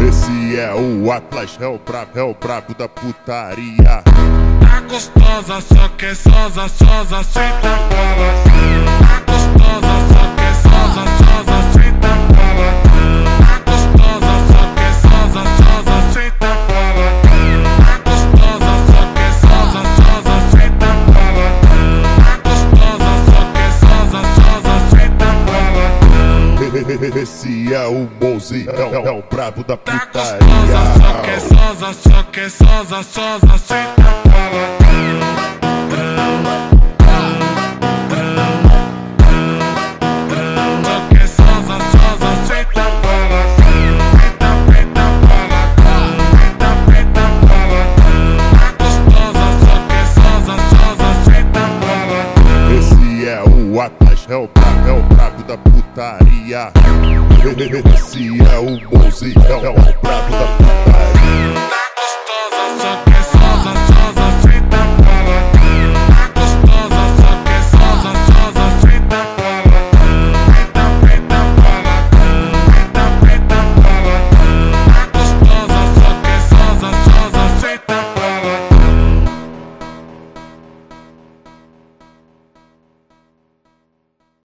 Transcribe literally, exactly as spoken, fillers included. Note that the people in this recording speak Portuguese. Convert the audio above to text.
Esse é o Atlas, é o brabo, é o brabo da putaria. Tá gostosa, só quer sosa, sosa, senta bola. Tá gostosa, só quer sosa, sosa, senta bola. Tá gostosa, só quer sosa, sosa, senta bola. Tá gostosa, só quer sosa, sosa, senta bola. Tá gostosa, só quer sosa, sosa, senta bola. Esse é o Mozi, é, é, é o brabo da Tá putaria. gostosa, só quer sosa, só quer sosa, sosa, senta bola. O Atlas é o brabo, é o brabo da putaria. Esse é o Mozi, é, é o brabo da